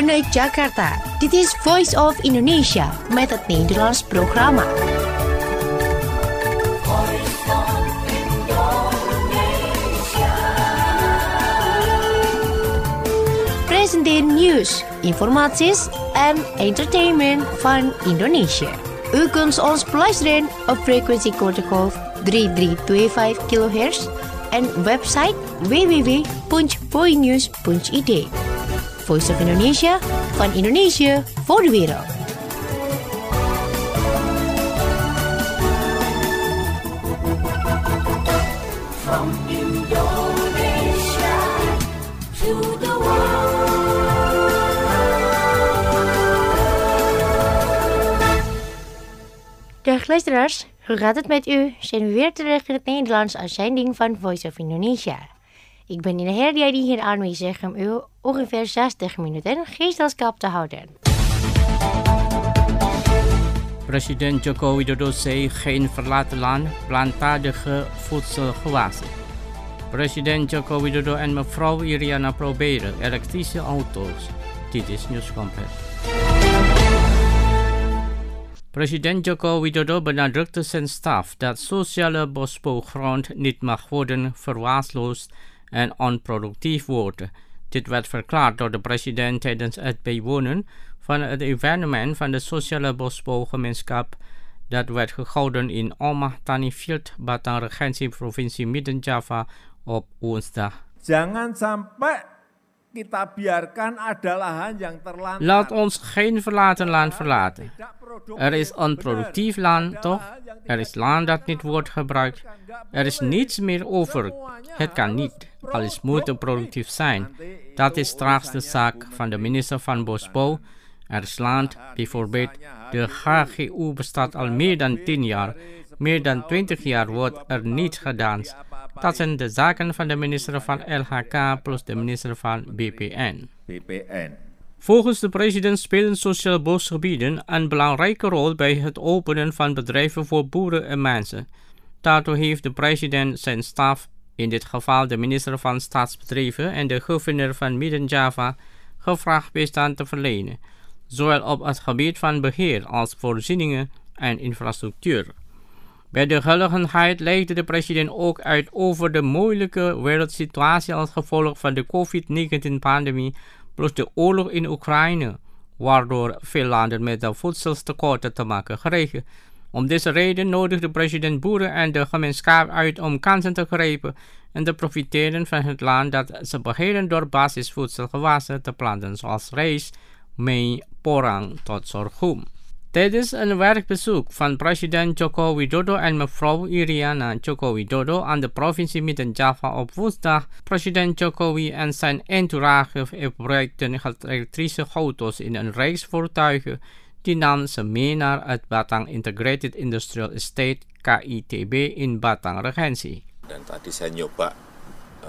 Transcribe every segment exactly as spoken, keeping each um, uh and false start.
vanuit Jakarta. Dit is Voice of Indonesia met het Nederlands programma. Presenteer nieuws, informaties en entertainment van Indonesia. U kunt ons beluisteren op frequentie kortgolf drie drie twee vijf kilohertz en website w w w punt voinews punt i d. Voice of Indonesia, van Indonesië voor de wereld. From Indonesia to the world. Dag luisteraars, hoe gaat het met u? Zijn we weer terug in het Nederlands uitzending van Voice of Indonesia. Ik ben in de Herdia die hier aanwezig om u ongeveer zestig minuten gezelschap te houden. President Joko Widodo zei geen verlaten land, plantaardige voedselgewassen. President Joko Widodo en mevrouw Iriana proberen elektrische auto's. Dit is Nieuws Compleet. President Joko Widodo benadrukte zijn staf dat sociale bosbouwgrond niet mag worden verwaarloosd en onproductief worden. Dit werd verklaard door de president tijdens het bijwonen van het evenement van de sociale bosbouwgemeenschap dat werd gehouden in Omah Tanifield, Batang Regency, provincie Midden-Java op woensdag. Jangan sampai kita biarkan ada lahan yang terlantar. Laat ons geen verlaten land verlaten. Er is onproductief land, toch? Er is land dat niet wordt gebruikt. Er is niets meer over. Het kan niet. Alles moet productief zijn. Dat is straks de zaak van de minister van Bosbouw. Er is land, bijvoorbeeld de H G U bestaat al meer dan tien jaar. Meer dan twintig jaar wordt er niets gedaan. Dat zijn de zaken van de minister van L H K plus de minister van B P N. Volgens de president spelen sociale bosgebieden een belangrijke rol bij het openen van bedrijven voor boeren en mensen. Daartoe heeft de president zijn staf, in dit geval de minister van Staatsbedrijven en de gouverneur van Midden-Java, gevraagd bijstand te verlenen, zowel op het gebied van beheer als voorzieningen en infrastructuur. Bij de gelegenheid legde de president ook uit over de moeilijke wereldsituatie als gevolg van de covid negentien pandemie plus de oorlog in Oekraïne, waardoor veel landen met de voedseltekorten te maken kregen. Om deze reden nodigde president boeren en de gemeenschap uit om kansen te grijpen en te profiteren van het land dat ze beheren door basisvoedselgewassen te planten zoals rijst, mee, porang tot sorghum. Tijdens een werkbezoek van president Joko Widodo en mevrouw Iriana Joko Widodo aan de provincie Midden-Java op woensdag, president Jokowi en zijn entourage gebruikten elektrische auto's in een reeks voertuigen die nam ze mee naar het Batang Integrated Industrial Estate K I T B in Batang Regency. Dan tadi saya nyoba uh,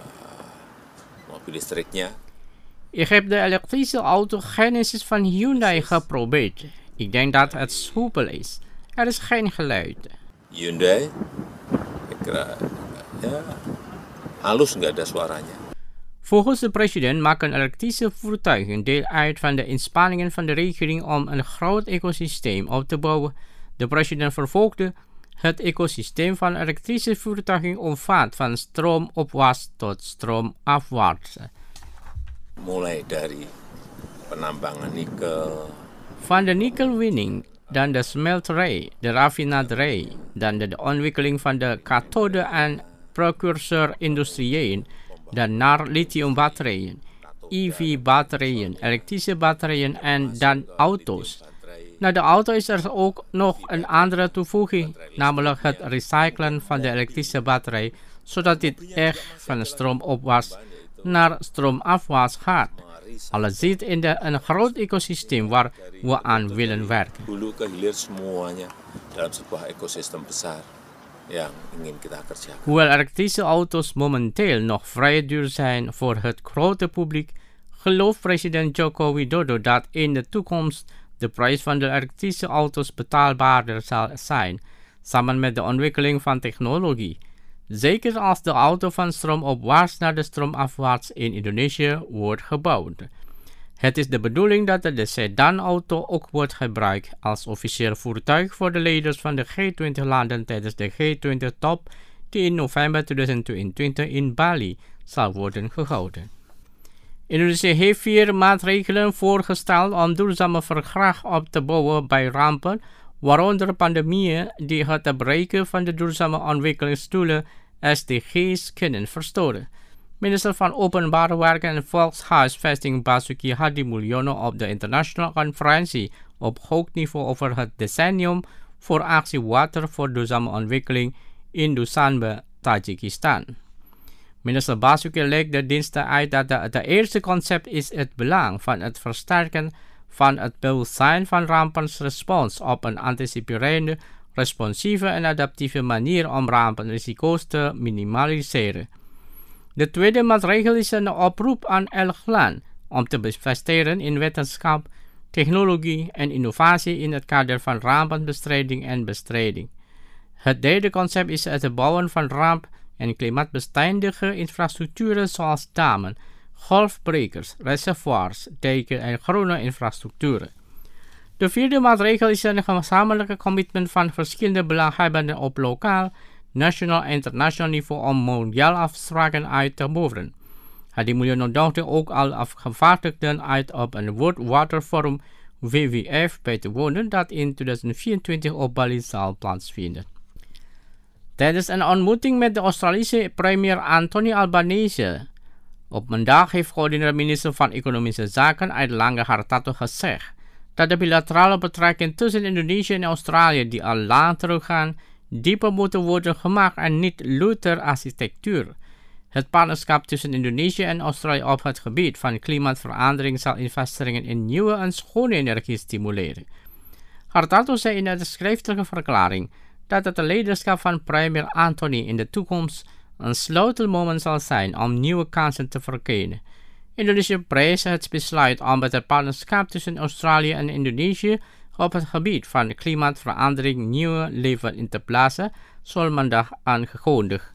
mobil listriknya. Ik heb de elektrische auto Genesis van Hyundai geprobeerd. Ik denk dat het soepel is. Er is geen geluid. Hyundai, ik kira, ja, halus nggak ada suaranya. Volgens de president maken elektrische voertuigen deel uit van de inspanningen van de regering om een groot ecosysteem op te bouwen. De president vervolgde: het ecosysteem van elektrische voertuigen omvat van stroomopwaarts tot stroomafwaarts. Mulai dari penambangan nikel. Van de nikkelwinning, dan de smelterij, de raffinaderij, dan de ontwikkeling van de kathode- en precursor-industrieën, dan naar lithiumbatterijen, E V-batterijen, elektrische batterijen en dan auto's. Na de auto is er ook nog een andere toevoeging, namelijk het recyclen van de elektrische batterij, zodat dit echt van stroomopwaarts naar stroomafwaarts gaat. Alles zit in de, een groot ecosysteem waar we aan willen werken. Hulu ke hilir semuanya dalam sebuah ekosistem besar yang ingin kita kerjakan. Hoewel elektrische auto's momenteel nog vrij duur zijn voor het grote publiek, gelooft president Joko Widodo dat in de toekomst de prijs van de elektrische auto's betaalbaarder zal zijn, samen met de ontwikkeling van technologie. Zeker als de auto van stroomopwaarts naar de stroomafwaarts in Indonesië wordt gebouwd. Het is de bedoeling dat de sedanauto ook wordt gebruikt als officieel voertuig voor de leiders van de G twintig-landen tijdens de G twintig-top die in november tweeduizend tweeëntwintig in Bali zal worden gehouden. Indonesië heeft vier maatregelen voorgesteld om duurzame verdrag op te bouwen bij rampen, waaronder pandemieën die het bereiken van de duurzame ontwikkelingsdoelen S D G's kunnen verstoren. Minister van Openbare Werken en Volkshuisvesting Basuki Hadimulyono op de internationale conferentie op hoog niveau over het decennium voor actie water voor duurzame ontwikkeling in Dushanbe, Tajikistan. Minister Basuki legde dinsdag uit dat het eerste concept is het belang van het versterken van het bewustzijn van rampenrespons op een anticiperende, responsieve en adaptieve manier om rampenrisico's te minimaliseren. De tweede maatregel is een oproep aan elk land om te investeren in wetenschap, technologie en innovatie in het kader van rampenbestrijding en bestrijding. Het derde concept is het bouwen van ramp- en klimaatbestendige infrastructuren zoals damen, golfbrekers, reservoirs, dijken en groene infrastructuren. De vierde maatregel is een gezamenlijke commitment van verschillende belanghebbenden op lokaal, nationaal en internationaal niveau om mondiale afspraken uit te voeren. Hadimulyono nodigde ook al afgevaardigden uit op een World Water Forum W W F bij te wonen dat in tweeduizend vierentwintig op Bali zal plaatsvinden. Tijdens een ontmoeting met de Australische premier Anthony Albanese op maandag heeft coördinerend minister van Economische Zaken Airlangga Hartarto gezegd dat de bilaterale betrekkingen tussen Indonesië en Australië die al lang teruggaan dieper moeten worden gemaakt en niet louter architectuur. Het partnerschap tussen Indonesië en Australië op het gebied van klimaatverandering zal investeringen in nieuwe en schone energie stimuleren. Hartarto zei in een schriftelijke verklaring dat het leiderschap van premier Anthony in de toekomst een sleutelmoment zal zijn om nieuwe kansen te verkennen. Indonesië prees het besluit om het partnerschap tussen Australië en Indonesië op het gebied van klimaatverandering nieuwe leven in te plaatsen, zoals maandag aangekondigd.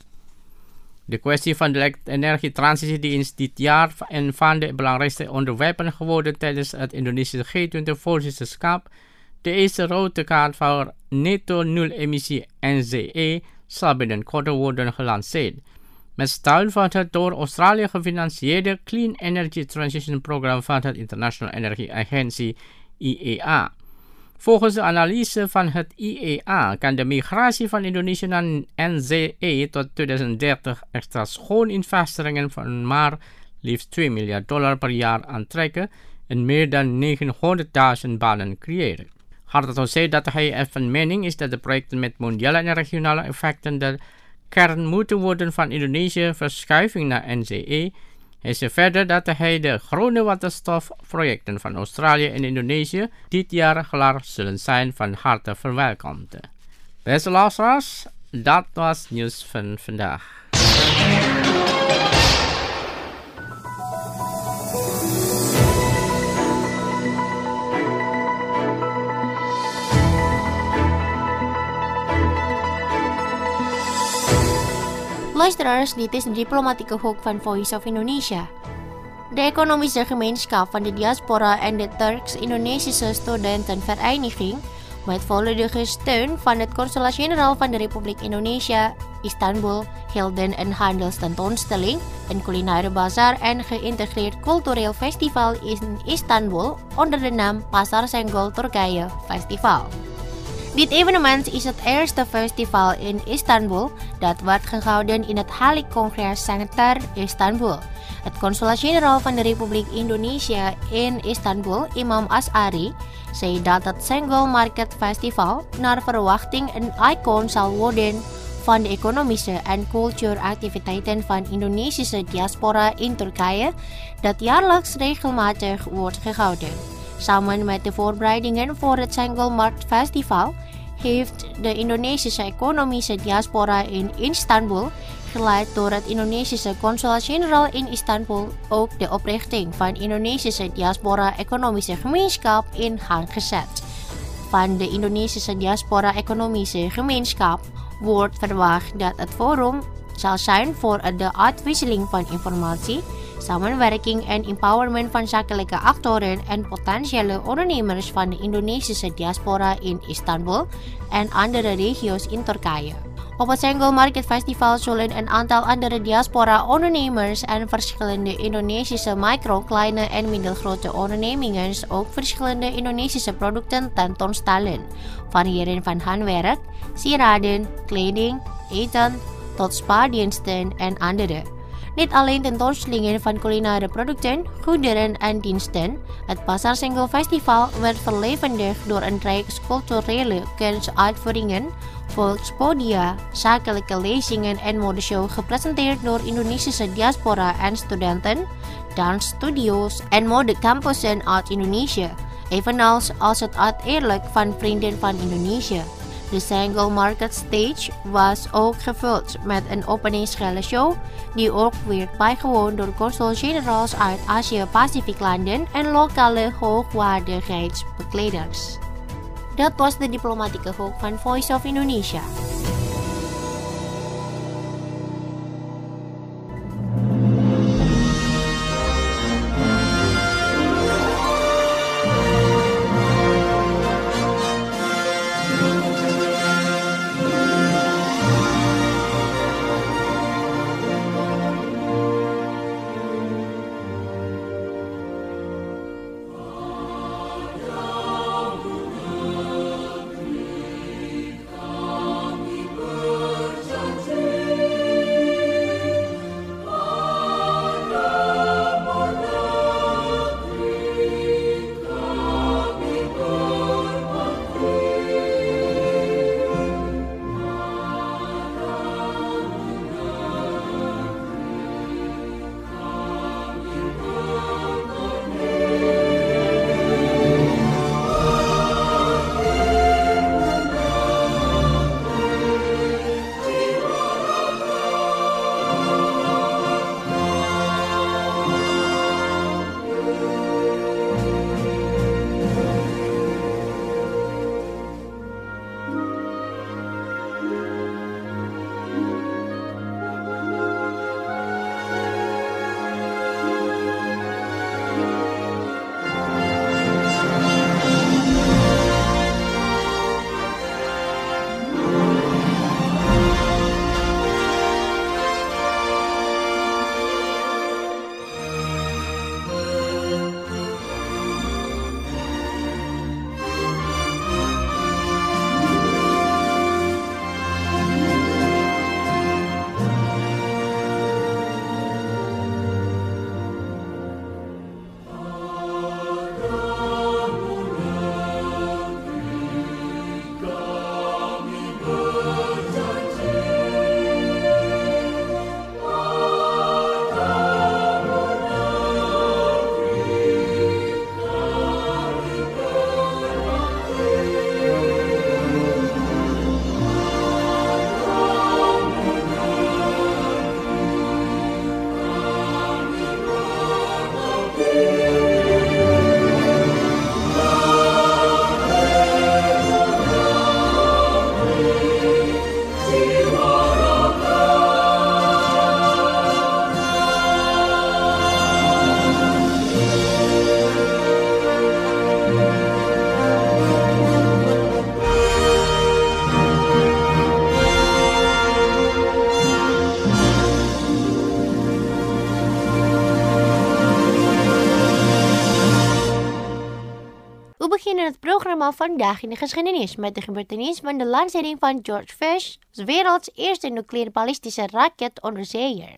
De kwestie van de energietransitie die in dit jaar een van de belangrijkste onderwerpen geworden tijdens het Indonesische G twintig-voorzitterschap, de eerste rode kaart voor netto nul-emissie N Z E zal binnenkort worden gelanceerd, met steun van het door Australië gefinancierde Clean Energy Transition Program van het Internationale Energieagentie I E A. Volgens de analyse van het I E A kan de migratie van Indonesië naar N Z E tot tweeduizend dertig extra schooninvesteringen van maar liefst twee miljard dollar per jaar aantrekken en meer dan negenhonderdduizend banen creëren. Hartarto zei dat hij van mening is dat de projecten met mondiale en regionale effecten de kern moeten worden van Indonesië verschuiving naar N Z E. Hij zei verder dat hij de groene waterstofprojecten van Australië en Indonesië dit jaar klaar zullen zijn van harte verwelkomd. Beste luisteraars, dat was nieuws van vandaag. Luisteraars, dit is de diplomatieke hoek van Voice of Indonesia. De economische gemeenschap van de diaspora en de Turks-Indonesische studentenvereniging, met volledige steun van het Consulat-Generaal van de Republiek Indonesia, Istanbul, hielden een handelstentoonstelling, een culinaire bazaar en geïntegreerd cultureel festival in Istanbul onder de naam Pasar Senggol Turkije Festival. Dit evenement is het eerste festival in Istanbul dat wordt gehouden in het Halyk Congress Center Istanbul. Het Consulat-Generaal van de Republiek Indonesië in Istanbul, Imam As'ari, zei dat het Senggol Market Festival naar verwachting een icoon zal worden van de economische en cultuuractiviteiten van Indonesische diaspora in Turkije, dat jaarlijks regelmatig wordt gehouden. Samen met de voorbereidingen voor het Senggol Market Festival heeft de Indonesische economische diaspora in Istanbul, geleid door het Indonesische Consulat-Generaal in Istanbul, ook de oprichting van Indonesische Diaspora Economische Gemeenschap in gang gezet. Van de Indonesische Diaspora Economische Gemeenschap wordt verwacht dat het forum zal zijn voor de uitwisseling van informatie, samenwerking en empowerment van zakelijke actoren en potentiële ondernemers van de Indonesische diaspora in Istanbul en andere regio's in Turkije. Op het Single Market Festival zullen een aantal andere diaspora-ondernemers en verschillende Indonesische micro, kleine en middelgrote ondernemingen ook verschillende Indonesische producten tentoonstellen, variëren van handwerk, sieraden, kleding, eten tot spa-diensten en andere. Niet alleen tentoonstellingen van culinaire producten, goederen en diensten. Het Pasar Single Festival werd verlevendigd door een reeks culturele kunstuitvoeringen, volkspodia, zakelijke lezingen en modeshow gepresenteerd door Indonesische diaspora en studenten, dansstudio's en modecampussen uit Indonesië, evenals als het uiteindelijk van Vrienden van Indonesië. De Single Market Stage was ook gevuld met een openingsgala-show die ook werd bijgewoond door consul-generaals uit Azië-Pacific landen en lokale hoogwaardigheidsbekleders. Dat was de diplomatieke hoek van Voice of Indonesia. beginnen het programma Vandaag in de Geschiedenis met de gebeurtenis van de lancering van George Fish, werelds eerste nucleair-ballistische raketonderzeeër.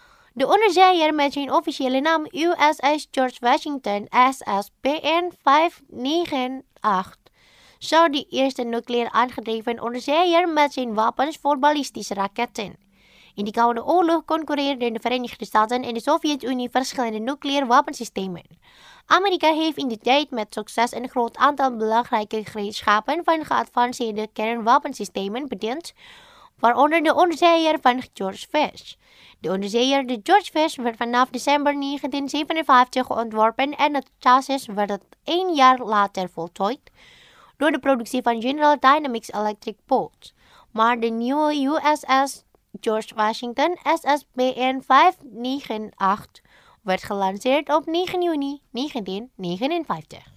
De onderzeeër met zijn officiële naam U S S George Washington S S B N vijf negen acht zou de eerste nucleair aangedreven onderzeeër met zijn wapens voor ballistische raketten. In de Koude Oorlog concurreerden de Verenigde Staten en de Sovjet-Unie verschillende nucleair wapensystemen. Amerika heeft in die tijd met succes een groot aantal belangrijke gereedschappen van geavanceerde kernwapensystemen bediend, waaronder de onderzeeër van George Fish. De onderzeeër de George Fish werd vanaf december negentien zevenenvijftig ontworpen en het chassis werd het één jaar later voltooid door de productie van General Dynamics Electric Boat. Maar de nieuwe U S S George Washington S S B N vijf negen acht werd gelanceerd op negen juni negentien negenenvijftig.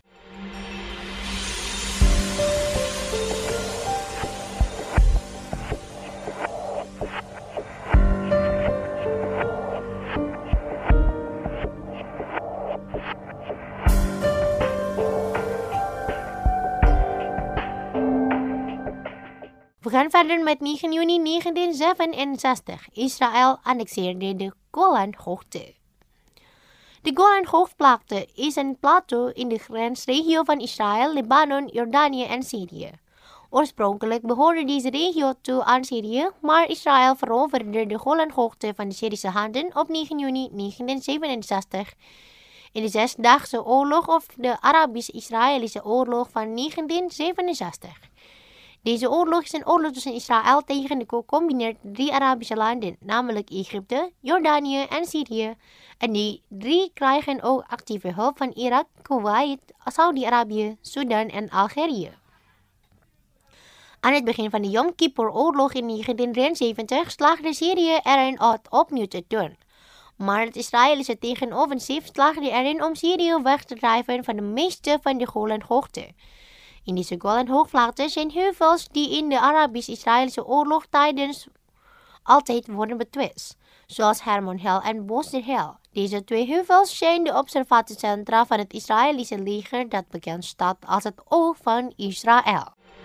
We gaan verder met negen juni negentien zevenenzestig. Israël annexeerde de Golanhoogte. De Golanhoogvlakte is een plateau in de grensregio van Israël, Libanon, Jordanië en Syrië. Oorspronkelijk behoorde deze regio toe aan Syrië, maar Israël veroverde de Golanhoogte van de Syrische handen op negen juni negentien zevenenzestig. In de Zesdaagse Oorlog of de Arabisch-Israëlische Oorlog van negentien zevenenzestig. Deze oorlog is een oorlog tussen Israël tegen de gecombineerd drie Arabische landen, namelijk Egypte, Jordanië en Syrië. En die drie krijgen ook actieve hulp van Irak, Kuwait, Saudi-Arabië, Sudan en Algerije. Aan het begin van de Yom Kippur-oorlog in negentien drieënzeventig slaagde Syrië erin het opnieuw te doen. Maar het Israëlische tegenoffensief slaagde erin om Syrië weg te drijven van de meeste van de Golanhoogte. In deze Golanhoogvlakte zijn heuvels die in de Arabisch-Israëlische oorlog tijdens altijd worden betwist, zoals Hermon Hill en Boster Hill. Deze twee heuvels zijn de observatiecentra van het Israëlische leger dat bekend staat als het oog van Israël.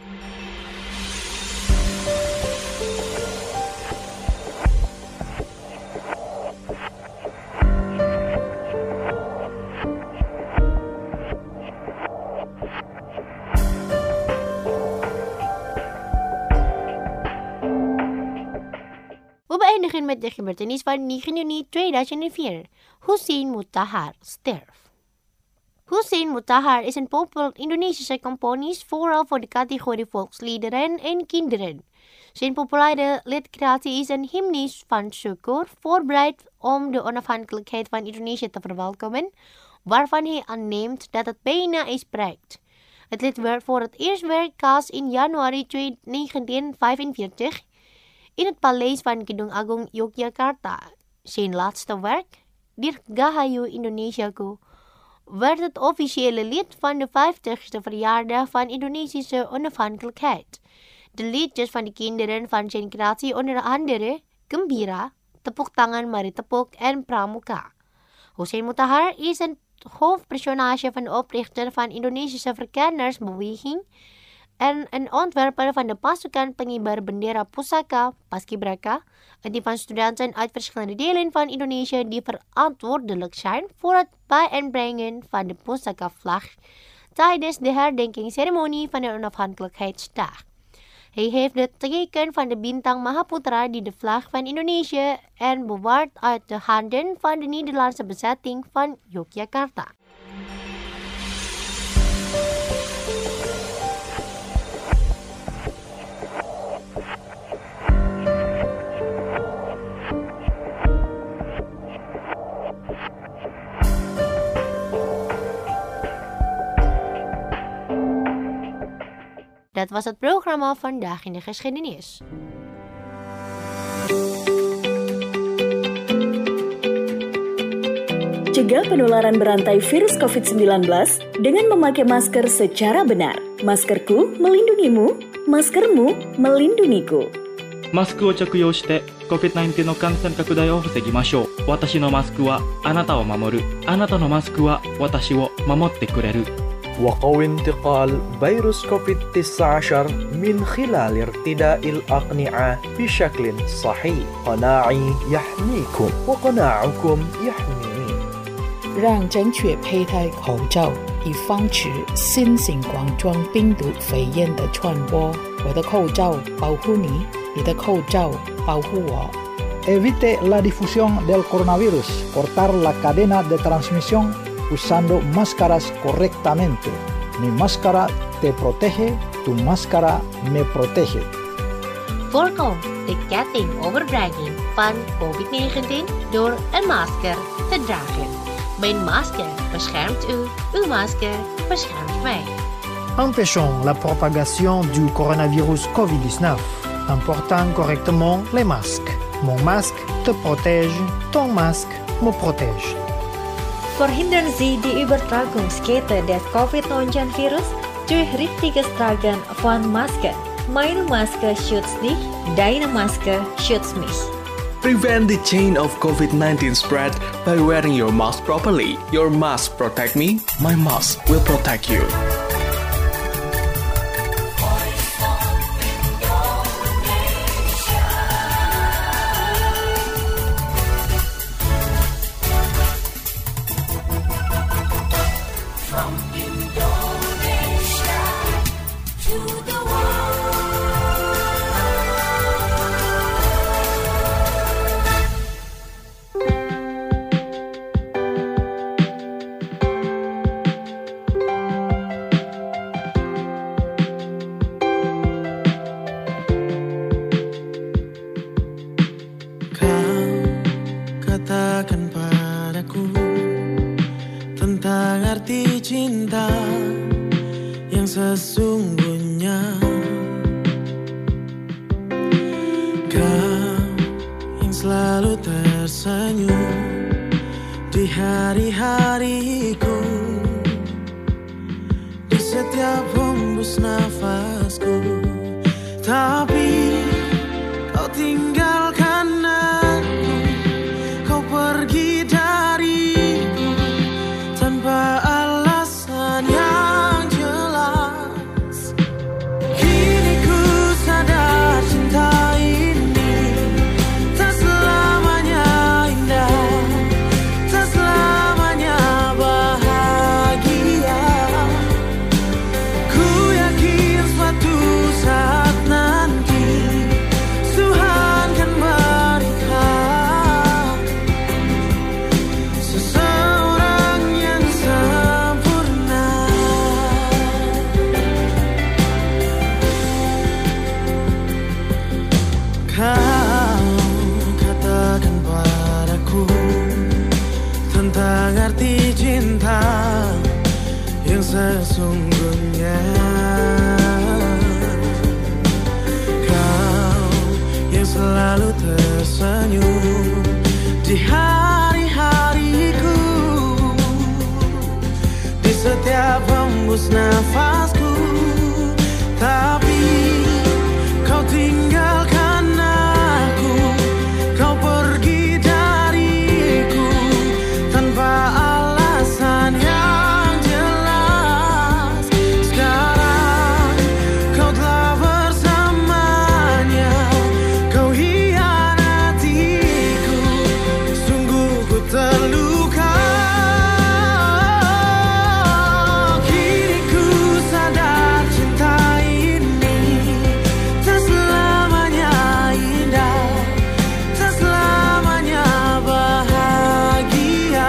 We beëindigen met de gebeurtenis van negen juni tweeduizend vier. Hussein Mutahar sterft. Hussein Mutahar is een populair Indonesische componist, vooral voor de categorie volksliederen en kinderen. Zijn populaire liedcreatie is een hymnis van syukur, voorbereid om de onafhankelijkheid van Indonesië te verwelkomen, waarvan hij aanneemt dat het bijna is bereikt. Het lied werd voor het eerst weerkaatst in januari negentien vijfenveertig in het paleis van Gedung Agung Yogyakarta. Zijn laatste werk, Dirgahayu Indonesiaku, werd het officiële lied van de vijftigste verjaardag van Indonesische onafhankelijkheid. De liedjes van de kinderen van zijn creatie onder andere Gembira, Tepuk Tangan Mari Tepuk en Pramuka. Hussein Mutahar is een hoofdpersonage van de oprichter van Indonesische Verkennersbeweging en een ontwerper van de pasukan pengibar bendera Pusaka, Paskibraka, een team van studenten uit verschillende delen van Indonesië die verantwoordelijk zijn voor het bijeenbrengen van de Pusaka-vlag tijdens de herdenkingsceremonie van de onafhankelijkheidsdag. Hij heeft het teken van de bintang Mahaputra die de vlag van Indonesië en bewaart uit de handen van de Nederlandse bezetting van Yogyakarta. Dat was het programma Vandaag in de Geschiedenis. Cegah penularan berantai virus covid sembilan belas dengan memakai masker secara benar. Maskerku melindungimu, maskermu melindungiku. マスクを着用して コビッドナインティーン の感染拡大を防ぎましょう。私のマスクはあなたを守る。あなたのマスクは私を守ってくれる。 وقوي انتقال فيروس كوفيد تسعة عشر من خلال ارتداء الأقنعة بشكل صحيح. قناعي يحميكم وقناعكم يحميني. 让正确佩戴口罩，以防止新型冠状病毒肺炎的传播。我的口罩保护你，你的口罩保护我。 Evite la difusión del coronavirus. Cortar la cadena de transmisión usando máscaras correctamente. Mi máscara te protege, tu máscara me protege. Voorkom de kettingoverdraging van covid negentien door een masker te dragen. Mijn masker beschermt u, uw masker beschermt mij. Empêchons la propagation du coronavirus covid dix-neuf en portant correctement les masques. Mon masque te protège, ton masque me protège. Förhindrar Sie die Übertragungskette des covid neunzehn Virus durch richtiges Tragen von Maske. Meine Maske schützt dich, deine Maske schützt mich. Prevent the chain of covid nineteen spread by wearing your mask properly. Your mask protect me, my mask will protect you. Katakan padaku tentang arti cinta yang sesungguhnya. Kau yang selalu tersenyum di hari-hariku, di setiap hembus nafasku. Tapi kau tinggalkan aku, kau pergi dariku tanpa alasan yang jelas. Kini ku sadar cinta ini tak selamanya indah, tak selamanya bahagia. Ku yakin suatu saat nanti Tuhan kan berikan seseorang yang sempurna. Kau katakan padaku tentang arti cinta yang sesungguhnya. Kau yang selalu tersenyum di hari-hariku, di setiap hembus nafasku. Tapi kau tinggalkan aku, kau pergi dariku tanpa alasan yang jelas. Sekarang kau telah bersamanya, kau hianatiku, sungguh ku terluka. Kini ku sadar cinta ini tak selamanya indah, tak selamanya bahagia.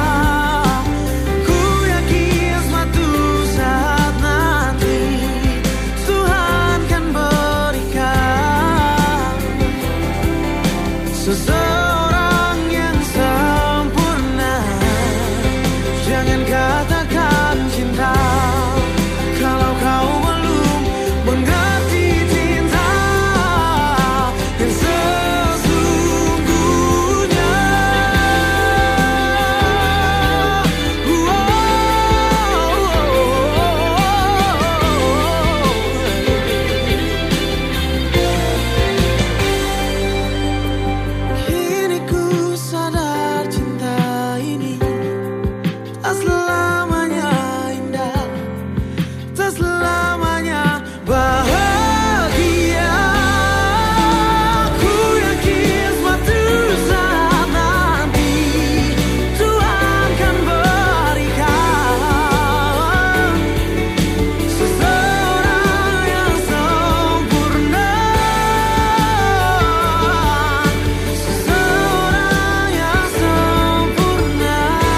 Ku yakin suatu saat nanti Tuhan kan berikan seseorang yang sempurna. Jangan katakan cinta kalau kau belum mengerti cinta yang sesungguhnya. Kini ku sadar cinta ini tak selamanya indah, tak selamanya bahagia. Ku yakin suatu saat nanti Tuhan kan berikan seseorang yang sempurna, seseorang yang sempurna.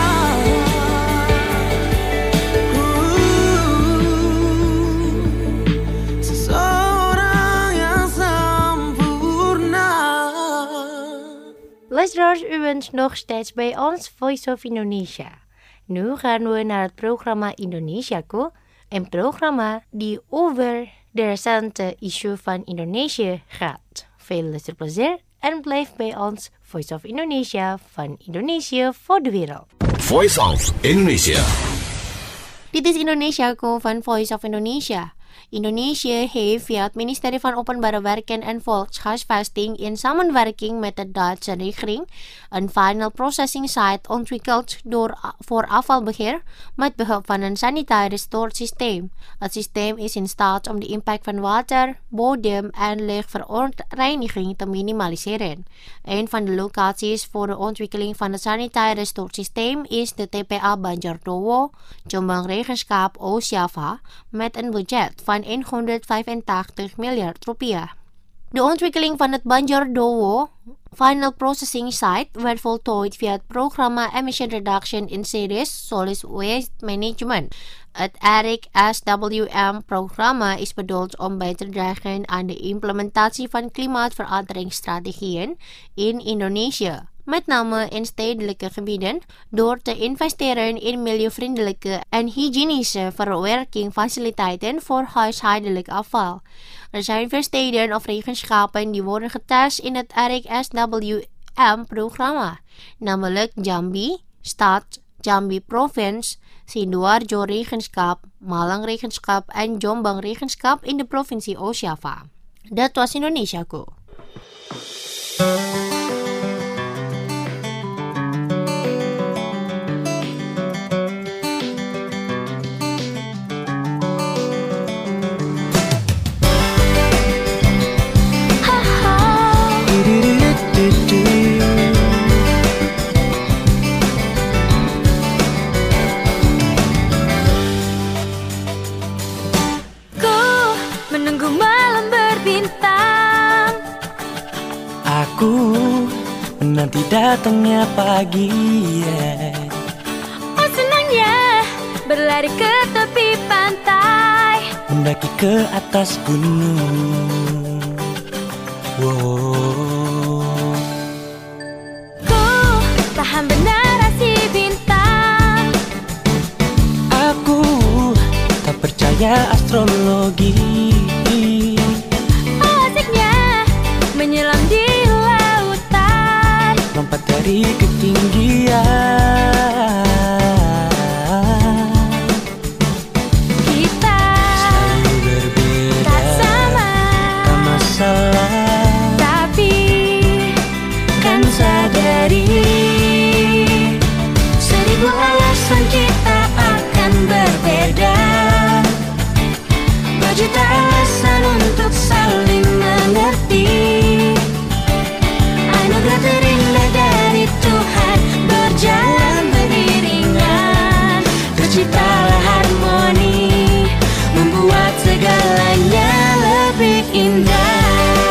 Seseorang yang sempurna. Luisteraars, u bent nog steeds bij ons Voice of Indonesia. Nu gaan we naar het programma Indonesiaku, een programma die over de recente issue van Indonesië gaat. Veel luisterplezier en blijf bij ons Voice of Indonesia van Indonesië voor de wereld. Voice of Indonesia. Dit is Indonesia Go van Voice of Indonesia. Indonesia heeft via het ministerie van Openbare Werken en Volkshuisvesting in samenwerking met de Duitse regering een final processing site ontwikkeld door, voor afvalbeheer met behulp van een sanitair restoorsysteem. Het systeem is in staat om de impact van water, bodem en luchtverontreiniging te minimaliseren. Een van de locaties voor de ontwikkeling van het sanitair restoorsysteem is de T P A Banjardowo, Jombang Regenschap Oost-Java, met een budget van honderdvijfentachtig miljard rupiah. De ontwikkeling van het Banjardowo Final Processing Site werd voltooid via het programma Emission Reduction in Cities Solid Waste Management. Het E R I C S W M-programma is bedoeld om bij te dragen aan de implementatie van klimaatveranderingsstrategieën in Indonesië, met name in stedelijke gebieden, door te investeren in milieuvriendelijke en hygiënische verwerkingfaciliteiten voor huishoudelijk afval. Er zijn vier steden of regenschappen die worden getest in het E R I C S W M-programma, namelijk Jambi, stad, Jambi Province, Sidoarjo Regenschap, Malang Regenschap en Jombang Regenschap in de provincie Oost-Java. Dat was Indonesia Go. Nanti datangnya pagi, yeah. Oh senangnya berlari ke tepi pantai, mendaki ke atas gunung. Wow. Ku paham benar rasi bintang. Aku tak percaya astrologi. Oh asiknya menyelam di lompat dari ketinggian. Kita selalu berbeda, tak sama, tak masalah, tapi kan sadari seribu alasan kita akan berbeda, berjuta alasan untuk saling mengerti. Anugerah terindah dari Tuhan berjalan beriringan, terciptalah harmoni, membuat segalanya lebih indah.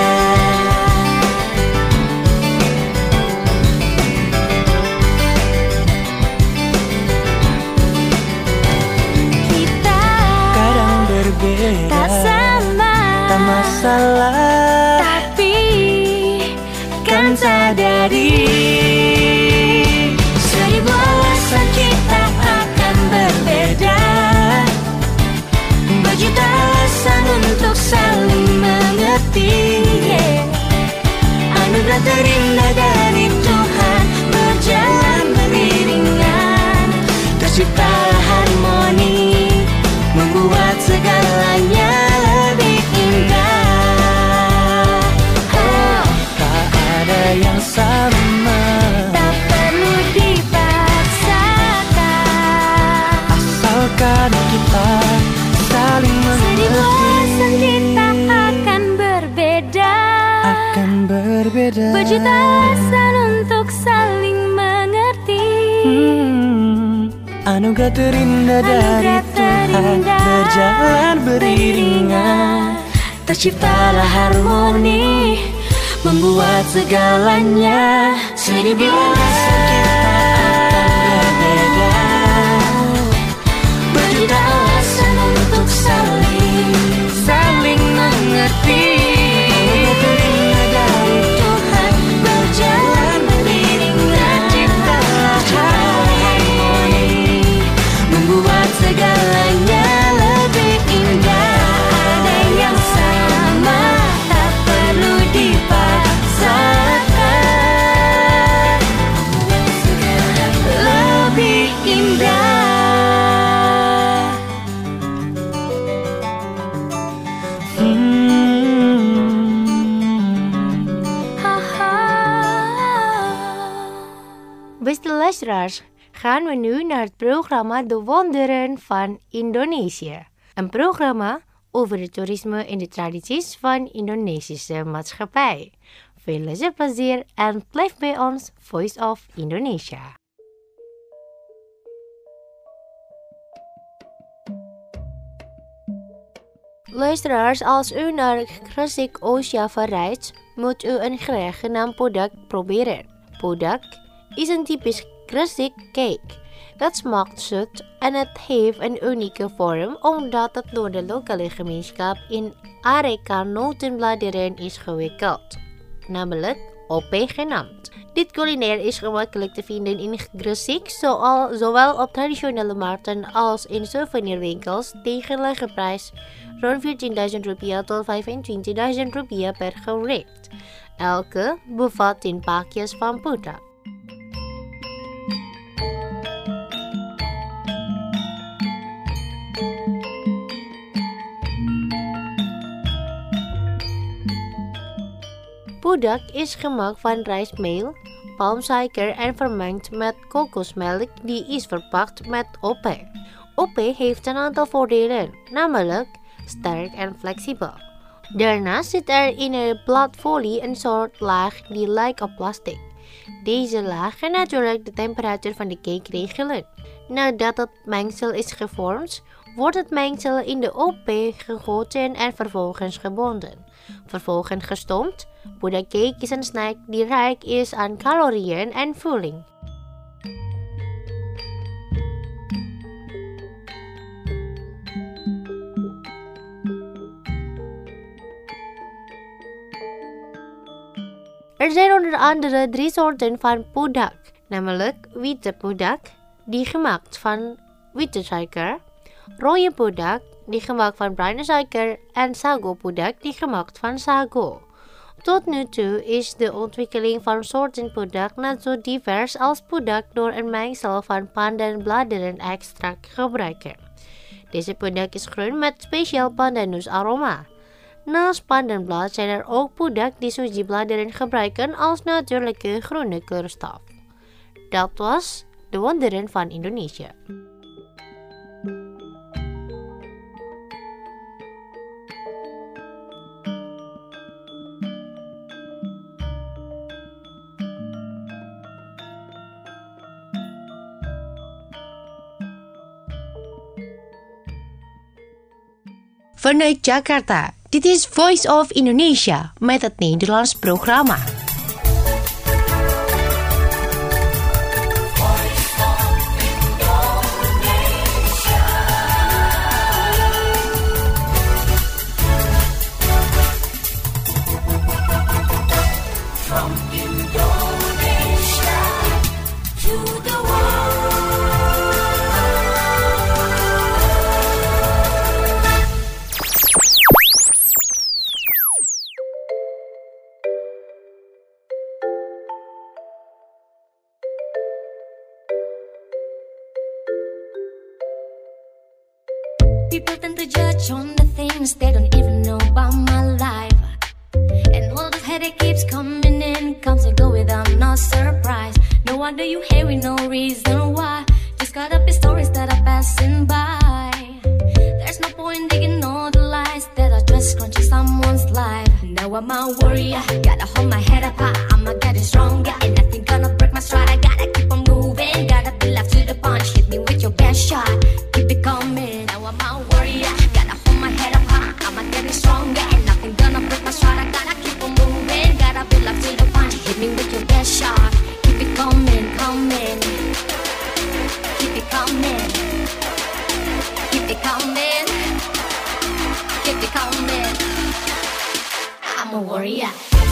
Kita kadang berbeda, tak sama, tak masalah, tapi kan sadari seribu alasan kita akan berbeda, berjuta alasan untuk saling mengerti, yeah. Anugerah terindah dari Tuhan berjalan beriringan, terciptalah harmoni, membuat segalanya lebih indah. Yang sama, tak perlu dipaksakan, asalkan kita saling seribu alasan mengerti. kita akan berbeda, Akan berbeda, berjuta alasan untuk saling mengerti. hmm, Anugerah terindah dari Anugerah Tuhan terindah berjalan beriringan, terciptalah harmoni, membuat segalanya seribu alasan kita akan berbeda, berjuta alasan untuk saling saling mengerti. Anugerah dari Tuhan berjalan beriringan, terciptalah harmoni, membuat segalanya lebih indah. Ada yang sama, tak perlu dipaksakan. Luisteraars, gaan we nu naar het programma De Wonderen van Indonesië. Een programma over het toerisme en de tradities van Indonesische maatschappij. Veel luisterplezier en blijf bij ons Voice of Indonesia. Luisteraars, als u naar Gresik Oost-Java reist, moet u een gerecht genaamd Pudak proberen. Pudak is een typisch Gresik cake. Het smaakt zoet en het heeft een unieke vorm omdat het door de lokale gemeenschap in areca notenbladeren is gewikkeld, namelijk ope genaamd. Dit culinair is gemakkelijk te vinden in Gresik, zowel, zowel op traditionele markten als in souvenirwinkels tegen lage prijs, rond veertienduizend rupiah tot vijfentwintigduizend rupiah per gerecht. Elke bevat tien pakjes van pudak. Pudak is gemaakt van rijstmeel, palmsuiker en vermengd met kokosmelk die is verpakt met ope. Ope heeft een aantal voordelen, namelijk sterk en flexibel. Daarnaast zit er in een bladfolie een soort laag die lijkt op plastic. Deze laag kan natuurlijk de temperatuur van de cake regelen. Nadat het mengsel is gevormd, wordt het mengsel in de ope gegoten en vervolgens gebonden. Vervolgens gestoomd. Pudak cake is een snack die rijk is aan calorieën en vulling. Er zijn onder andere drie soorten van pudak, namelijk witte pudak, die gemaakt van witte suiker, rode pudak, die gemaakt van bruine suiker, en sago pudak, die gemaakt van sago. Tot nu toe is de ontwikkeling van soorten pudak net zo divers als pudak door een mengsel van pandanbladeren-extract gebruiken. Deze pudak is groen met speciaal pandanusaroma. Naast pandanblad zijn er ook pudak die suji-bladeren gebruiken als natuurlijke groene kleurstof. Dat was De Wonderen van Indonesië. Vanuit Jakarta, dit is Voice of Indonesia met het Nederlands programma. People tend to judge on the things they don't even know about my life. And all this headache keeps coming in, comes and go without no surprise. No wonder you hate with no reason why. Just got up in stories that are passing by. There's no point digging all the lies that are just crunching someone's life. Now I'm a warrior, gotta hold my head up high. I'ma get it stronger, and nothing gonna break my stride. I gotta keep on moving, gotta be left to the punch. Hit me with your best shot, keep it coming. Now I'm a warrior, gotta hold my head up high. I'ma get it stronger, and nothing gonna break my stride. I gotta keep on moving, gotta be left to the punch. Hit me with your best shot, keep it coming, coming. Keep it coming, keep it coming, keep it coming. I'm a warrior.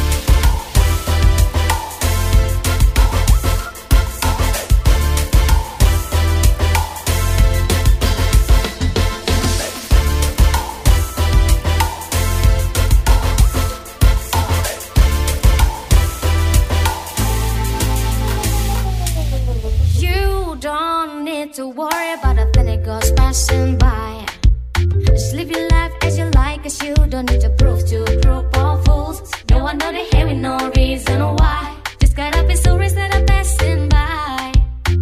To worry about a thing that goes passing by. Just live your life as you like, cause you don't need to prove to a group of fools. No one know they hate with no reason why. Just gotta be stories that are passing by.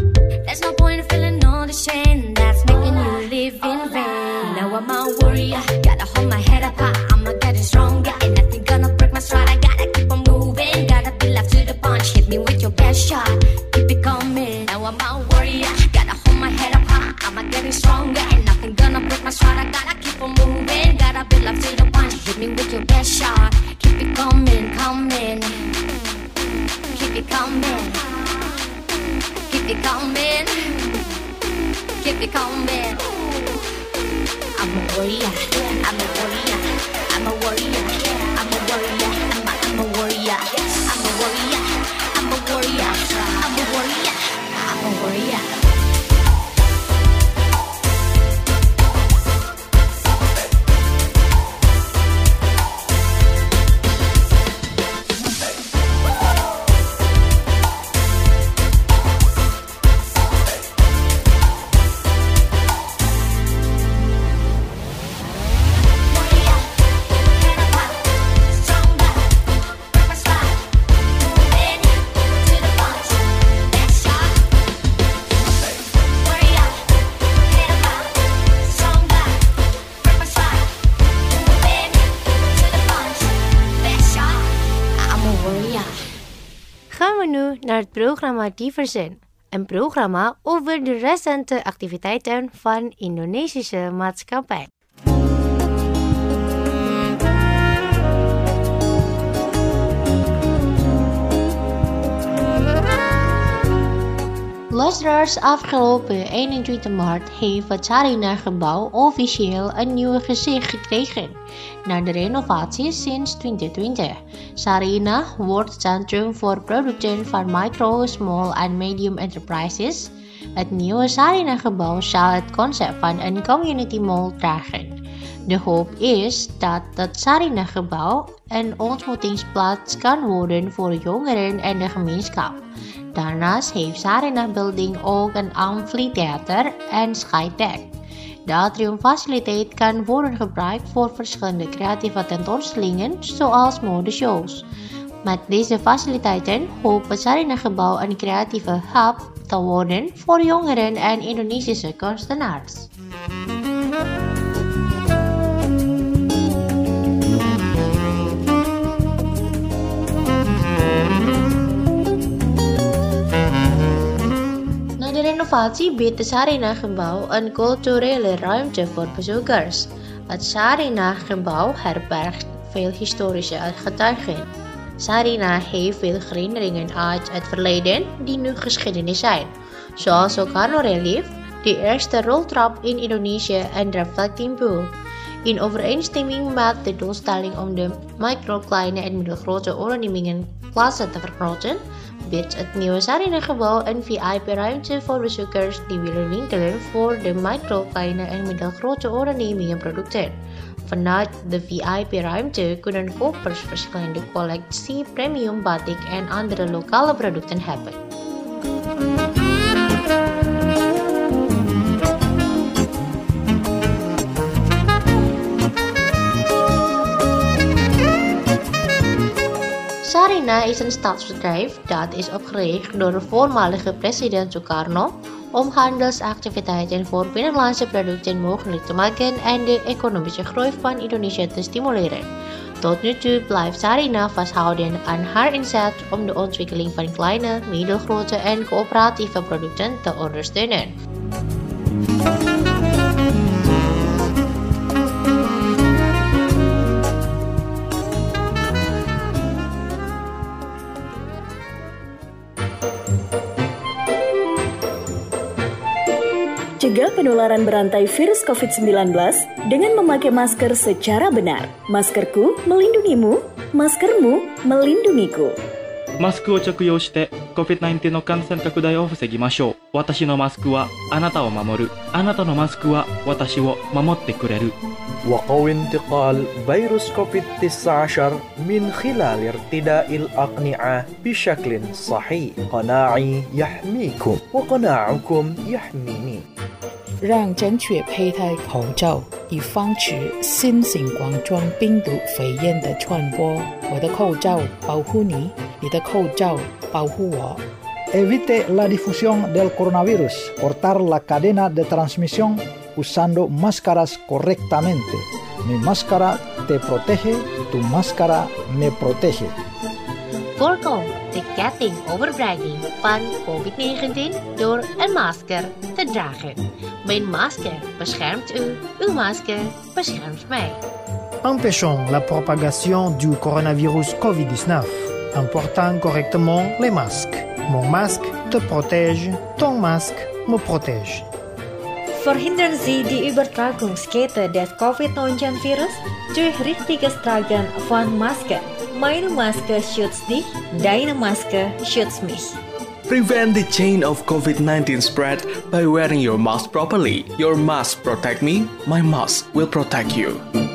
They call me. I'm a warrior. I'm a warrior. I'm a warrior. I'm a warrior. I'm a, I'm a warrior. I'm a warrior. I'm a warrior. I'm a warrior. I'm a warrior. Gaan we nu naar het programma Diversen, een programma over de recente activiteiten van Indonesische maatschappij. Luisteraars, afgelopen eenentwintig maart heeft het Sarinah-gebouw officieel een nieuw gezicht gekregen. Na de renovatie sinds twintig twintig. Sarinah wordt centrum voor producten van micro, small en medium enterprises. Het nieuwe Sarinah-gebouw zal het concept van een community mall dragen. De hoop is dat het Sarinah-gebouw een ontmoetingsplaats kan worden voor jongeren en de gemeenschap. Daarnaast heeft Sarinah Building ook een amfitheater en skydeck. De atriumfaciliteit kan worden gebruikt voor verschillende creatieve tentoonstellingen zoals modeshows. Met deze faciliteiten hoopt het Sarinah-gebouw een creatieve hub te worden voor jongeren en Indonesische kunstenaars. Na de renovatie biedt het Sarinah-gebouw een culturele ruimte voor bezoekers. Het Sarinah-gebouw herbergt veel historische getuigen. Sarinah heeft veel herinneringen uit het verleden die nu geschiedenis zijn, zoals Sukarno-relief, de eerste roltrap in Indonesië en de reflecting pool. In overeenstemming met de doelstelling om de micro, kleine en middelgrote ondernemingen plaatsen te vergroten, biedt het nieuwe Sarinah-gebouw een V I P-ruimte voor bezoekers die willen winkelen voor de micro, kleine en middelgrote ondernemingen producten. Vanuit de V I P-ruimte kunnen kopers verschillende collectie premium batik en andere lokale producten hebben. Sarinah is een staatsbedrijf dat is opgericht door de voormalige president Sukarno om handelsactiviteiten voor binnenlandse producten mogelijk te maken en de economische groei van Indonesië te stimuleren. Tot nu toe blijft Sarinah vasthouden aan haar inzet om de ontwikkeling van kleine, middelgrote en coöperatieve producten te ondersteunen. Cegah penularan berantai virus covid sembilan belas dengan memakai masker secara benar. Maskerku melindungimu, maskermu melindungiku. マスクを着用して コビッドナインティーン の感染拡大を防ぎましょう。私のマスクはあなたを守る。あなたのマスクは私を守ってくれる。 وقوي انتقال فيروس كوفيد تسعة عشر من خلال ارتداء الأقنعة بشكل صحيح. قناعي يحميكم وقناعكم يحميني. 让正确佩戴口罩，以防止新型冠状病毒肺炎的传播。我的口罩保护你，你的口罩保护我。 Evite la difusión del coronavirus. Cortar la cadena de transmisión usando máscaras correctamente. Mi máscara te protege, tu máscara me protege. Voorkom de ketting overbreiding van covid negentien door een masker te dragen. Mijn masker beschermt u, uw masker beschermt mij. Empêchons la propagation du coronavirus covid dix-neuf en portant correctement les masques. Mon masque te protège, ton masque me protège. Förhindern Sie die Übertragungskette des covid neunzehn Virus durch richtiges Tragen von Maske. Meine Maske schützt dich, deine Maske schützt mich. Prevent the chain of covid nineteen spread by wearing your mask properly. Your mask protect me, my mask will protect you.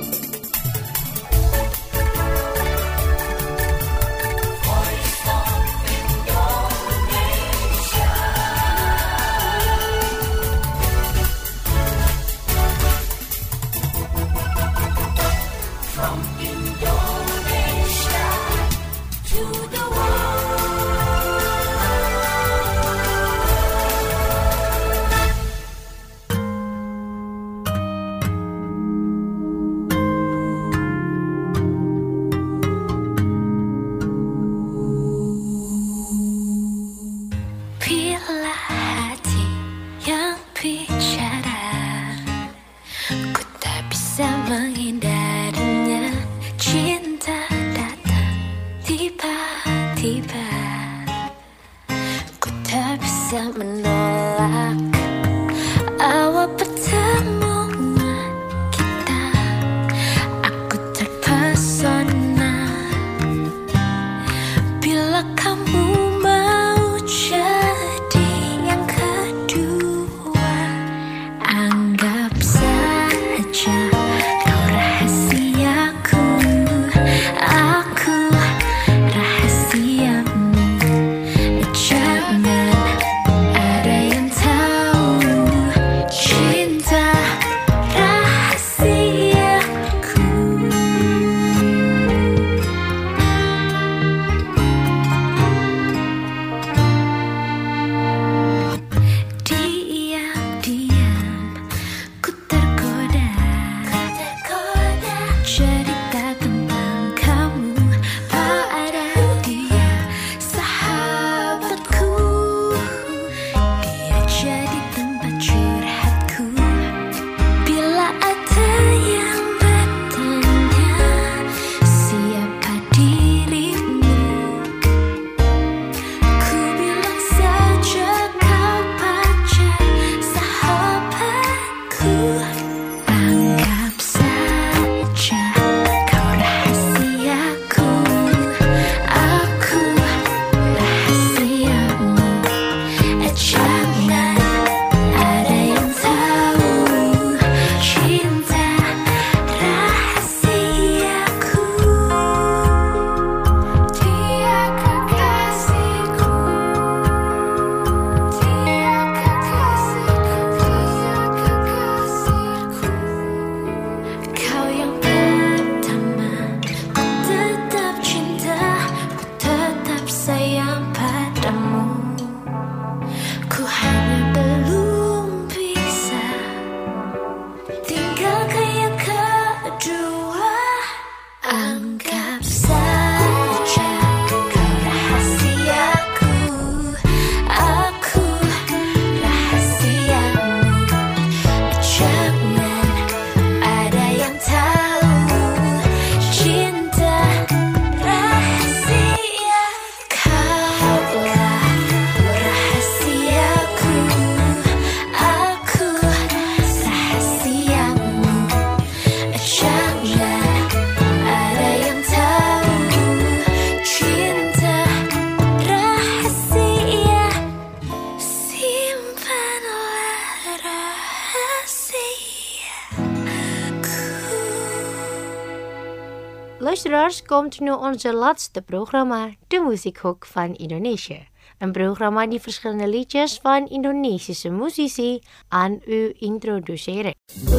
Luisteraars, komt nu onze laatste programma, de Muziekhoek van Indonesië. Een programma die verschillende liedjes van Indonesische muzici aan u introduceren.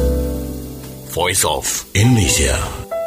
Voice of Indonesia.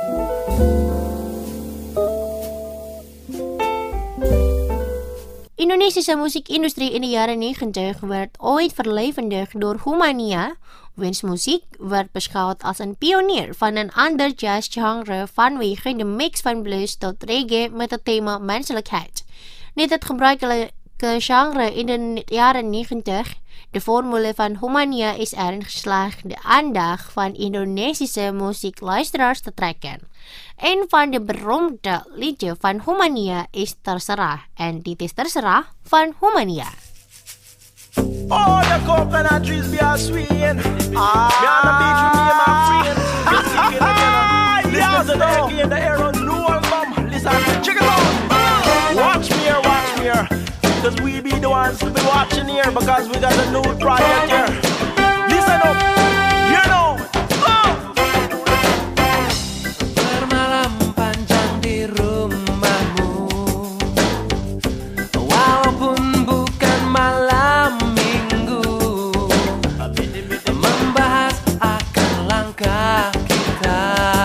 Indonesische muziekindustrie in de jaren negentig werd ooit verlevendigd door Humania, wiens muziek werd beschouwd als een pionier van een ander jazzgenre vanwege de mix van blues tot reggae met het thema menselijkheid. Niet het gebruikelijke genre in de jaren negentig, de formule van Humania is erin geslaagd de aandacht van Indonesische muziekluisteraars te trekken. Een van de beroemde liedjes van Humania is Terserah en dit is Terserah van Humania. Oh, the coconut trees be a swinging. Ah, me on the beach with me and my friend. Listen to the echo in the air on new album. Listen, check it out. Watch me here, watch me here. Cause we be the ones to be watching here because we got a new project here. Listen up, you know. Oh. Bermalam panjang di rumahmu, walaupun bukan malam minggu, membahas akan langkah kita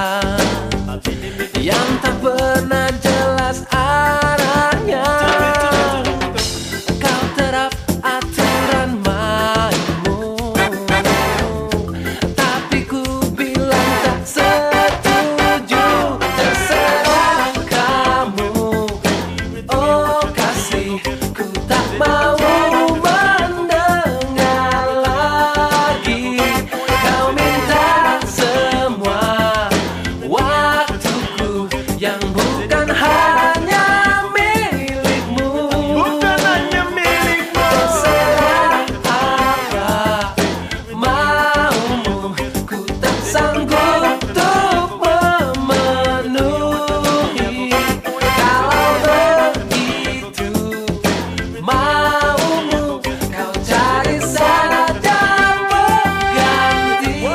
yang tak pernah jelas arahnya. Kau terap aturan mainmu, tapi ku bilang tak setuju. Terserah kamu, oh kasih, ku tak mau mendengar lagi. Kau minta semua waktuku yang bukan hanya milikmu. Bukan hanya milikmu. Terserah apa maumu, ku tak sanggup untuk memenuhi. Kalau begitu maumu, kau cari saja penggantiku.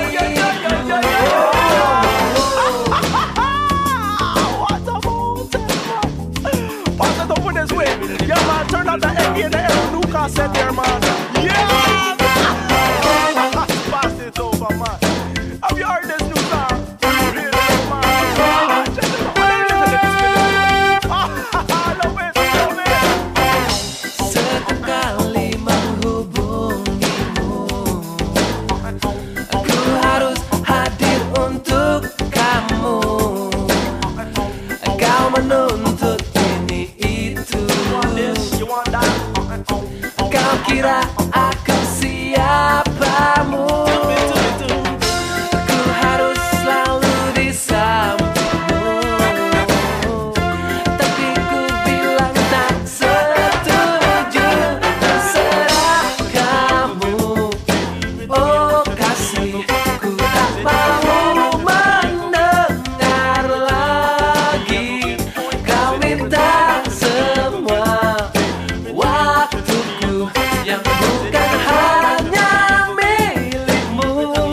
Pass it over this way. Yeah, man, turn out the echo in the air on new cassette here, man. Yeah! Pass it over, man. Have you heard this new song? Really, man. Ah, check it out. Listen to this video. Ah, love it, love it. Setiap kali menghubungimu, aku harus hadir untuk kamu. Kau menuntut ini itu. Kau kira aku siapamu? Ku harus selalu di sampingmu, tapi ku bilang tak setuju. Terserah kamu, oh kasih, ku tak mau mendengar lagi. Kau minta semua waktuku yang bukan hanya milikmu.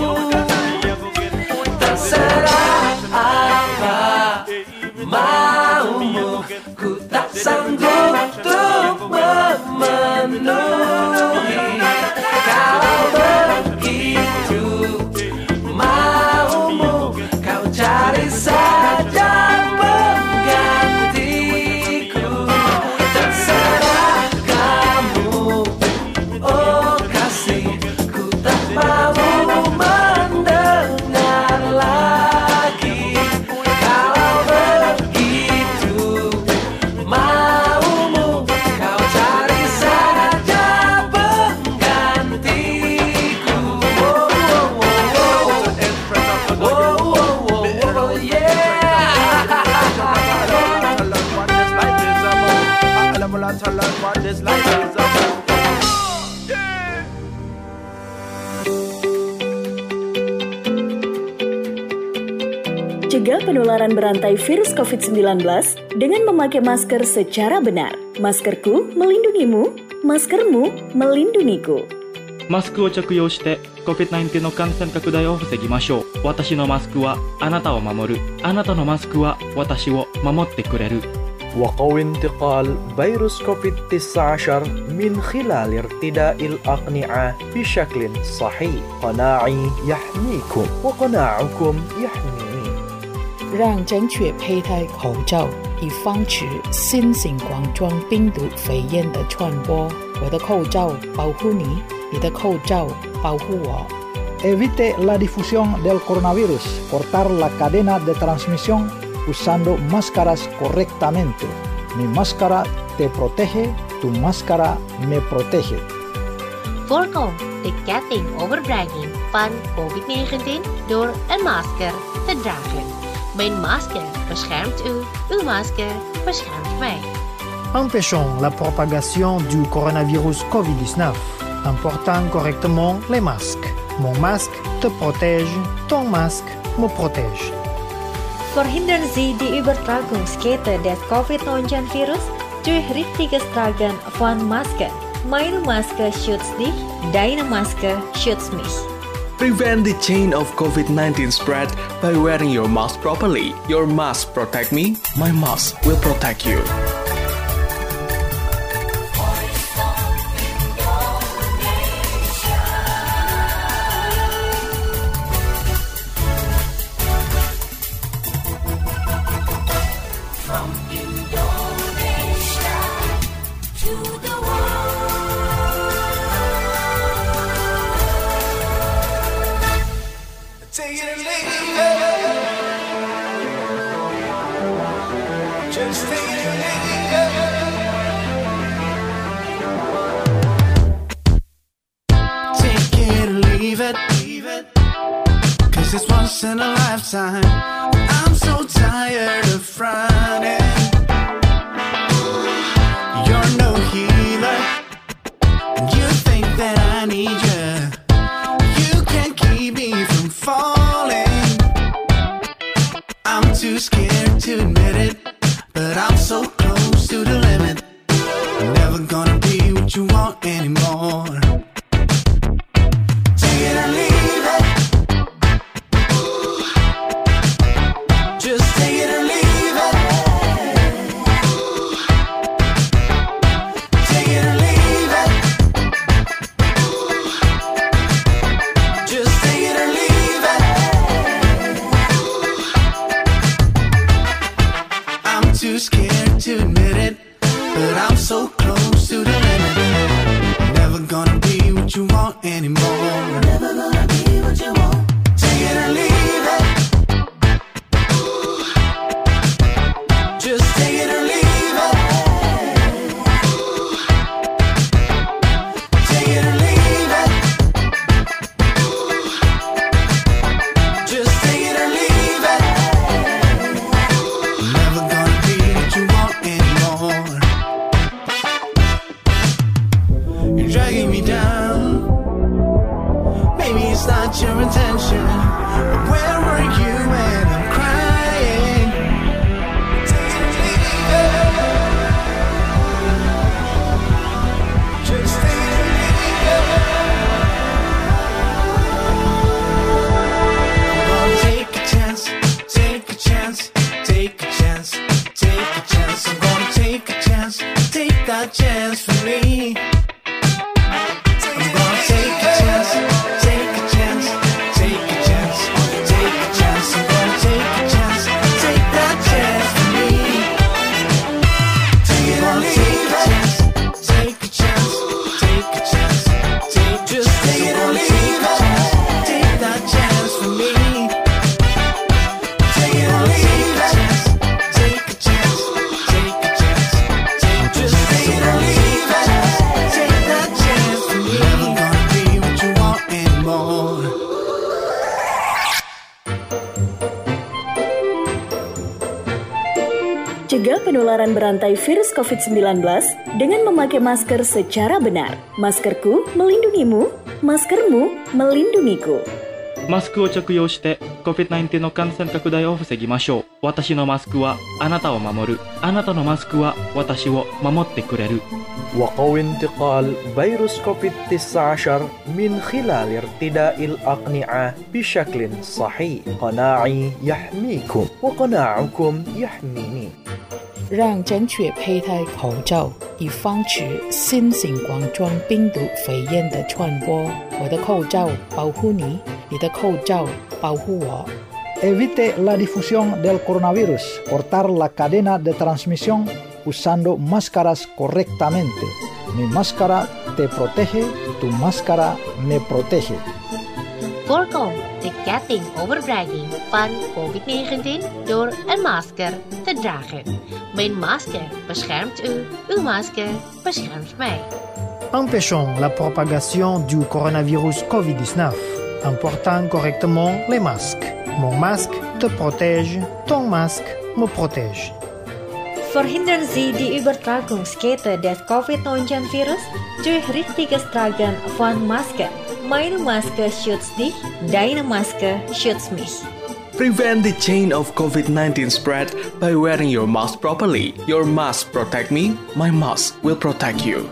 Terserah apa maumu, ku tak sanggup untuk memenuhi. Kalau begitu maumu, kau cari saja penggantiku. Terserah kamu, oh kasih, ku tak mau mendengar lagi. Kalau begitu maumu, kau cari saja penggantiku. Oh, oh, oh, oh. Oh, oh, oh, oh, yeah. To learn what this life is about. Cegah penularan berantai virus covid sembilan belas dengan memakai masker secara benar. Maskerku melindungimu, maskermu melindungiku. マスクを着用して コビッドナインティーン の感染拡大を防ぎましょう。私のマスクはあなたを守る。あなたのマスクは私を守ってくれる。 وقوي انتقال فيروس كوفيد تسعة عشر من خلال ارتداء الأقنعة بشكل صحيح. قناعي يحميكم وقناعكم يحميني. 让正确佩戴口罩，以防止新型冠状病毒肺炎的传播。我的口罩保护你，你的口罩保护我。 Evite la difusión del coronavirus. Cortar la cadena de transmisión usando máscaras correctamente. Mi máscara te protege, tu máscara me protege. Voorkom de ketting overbrenging van covid negentien door een masker te dragen. Mijn masker beschermt u, uw masker beschermt mij. Empêchons la propagation du coronavirus covid dix-neuf en portant correctement les masques. Mon masque te protège, ton masque me protège. Förhindrar Sie die Übertragungskette des Covid neunzehn-Virus durch richtiges Tragen von Masken. Meine Maske schützt dich, deine Maske schützt mich. Prevent the chain of COVID nineteen spread by wearing your mask properly. Your mask protect me, my mask will protect you. It's once in a lifetime. I'm so tired of fronting. You're no healer, and you think that I need you. You can't keep me from falling. I'm too scared to admit it, but I'm so close to the limit. I'm never gonna be what you want anymore. Take it or leave it. Just take it or leave it. Take it or leave it. Just take it or leave it. I'm too scared to admit it, but I'm so close to the limit. Never gonna be what you want anymore. Never gonna be what you want. Take it or leave it. Just take it or leave it. Take it or leave it. Just take it or leave it. Never gonna be what you want anymore. You're dragging me down. Maybe it's not your intention, but where were you when I'm crying? Just take it or leave it. I'm gonna take a chance, take a chance, take a chance, take a chance. I'm gonna take a chance, take that chance for me. I'm gonna take a chance, take a chance, take a chance, take a chance. I'm gonna take a chance, take that chance for me. Take it or leave it. Take a chance, take a chance, take just take it or leave it. Take that chance for me. Take it or leave it. Take a chance, take a chance, take just take it or leave it. Take that chance for me. Never gonna be what you want anymore. Cegah penularan berantai virus covid sembilan belas dengan memakai masker secara benar. Maskerku melindungimu, maskermu melindungiku. マスクを着用して コビッドナインティーン の感染拡大を防ぎましょう。私のマスクはあなたを守る。あなたのマスクは私を守ってくれる。 وقوي انتقال فيروس كوفيد تسعة عشر من خلال ارتداء الأقنعة بشكل صحيح. قناعي يحميكم وقناعكم يحميني. 让正确佩戴口罩，以防止新型冠状病毒肺炎的传播。我的口罩保护你，你的口罩保护我。 Evite la difusión del coronavirus. Cortar la cadena de transmisión usando máscaras correctamente. Mi máscara te protege, tu máscara me protege. Voorkom de ketting overbrenging van covid negentien door een masker te dragen. Mijn masker beschermt u, uw masker beschermt mij. Empêchons la propagation du coronavirus covid dix-neuf en portant correctement les masques. Mon masque te protège, ton masque me protège. Verhindern Sie die Übertragungskette des Covid neunzehn Virus durch richtiges Tragen von Maske. Meine Maske schützt dich, deine Maske schützt mich. Prevent the chain of COVID nineteen spread by wearing your mask properly. Your mask protect me, my mask will protect you.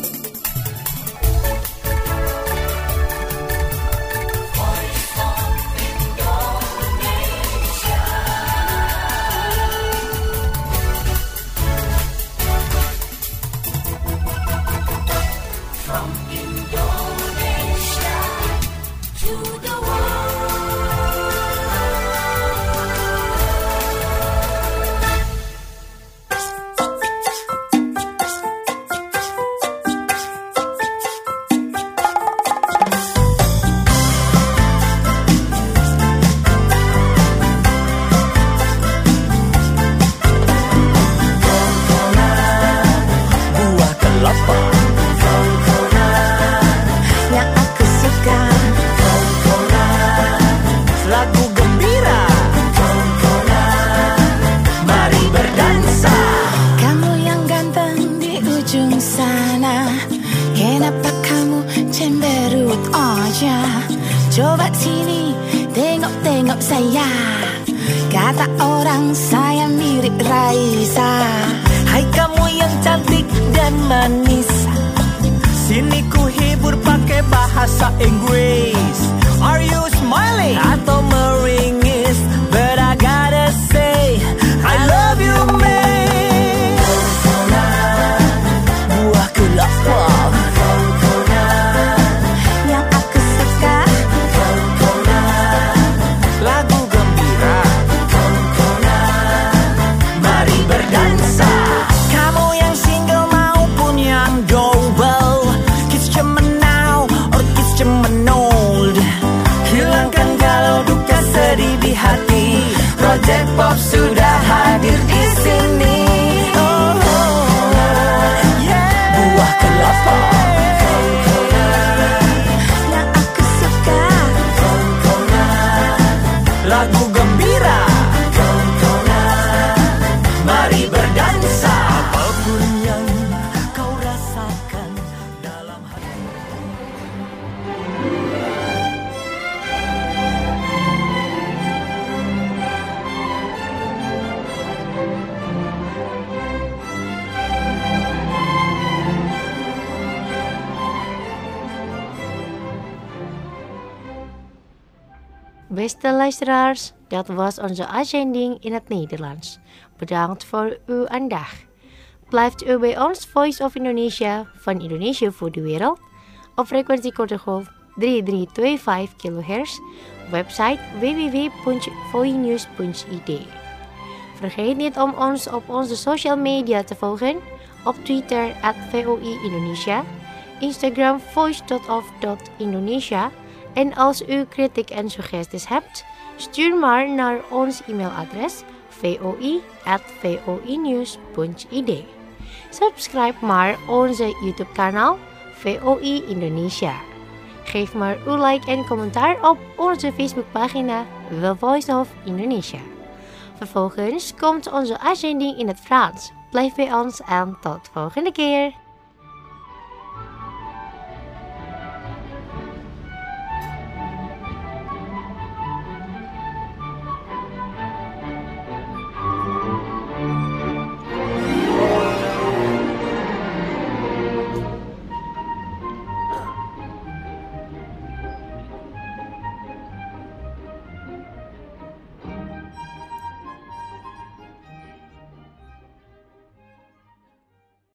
Coba sini, tengok-tengok saya. Kata orang saya mirip Raisa. Hai kamu yang cantik dan manis, sini ku hibur pakai bahasa Inggris. Are you smiling atau meringis? But I gotta say I love you, man. Buah kelapa yang aku suka, lagu gembira, mari berdansa. Kamu yang single maupun yang double, kiss cemenau or kiss cemenol. Hilangkan galau duka sedih di hati. Project Pop sudah hadir di sini. Oh, oh, yeah. Buah kelapa yang aku suka, lagu gembira, mari berdansa. Apapun yang kau rasakan dalam hati. Beste luisteraars, dat was onze uitzending in het Nederlands. Bedankt voor uw aandacht. Blijft u bij ons Voice of Indonesia van Indonesië voor de wereld op frequentie kortegolf drie drie twee vijf kilohertz, website w w w punt voinews punt i d. Vergeet niet om ons op onze social media te volgen, op Twitter at V O I Indonesia, Instagram voice dot of dot indonesia. En als u kritiek en suggesties hebt, stuur maar naar ons e-mailadres voi at voinews punt i d. Subscribe maar onze YouTube kanaal V O I Indonesia. Geef maar uw like en commentaar op onze Facebookpagina The Voice of Indonesia. Vervolgens komt onze uitzending in het Frans. Blijf bij ons en tot volgende keer.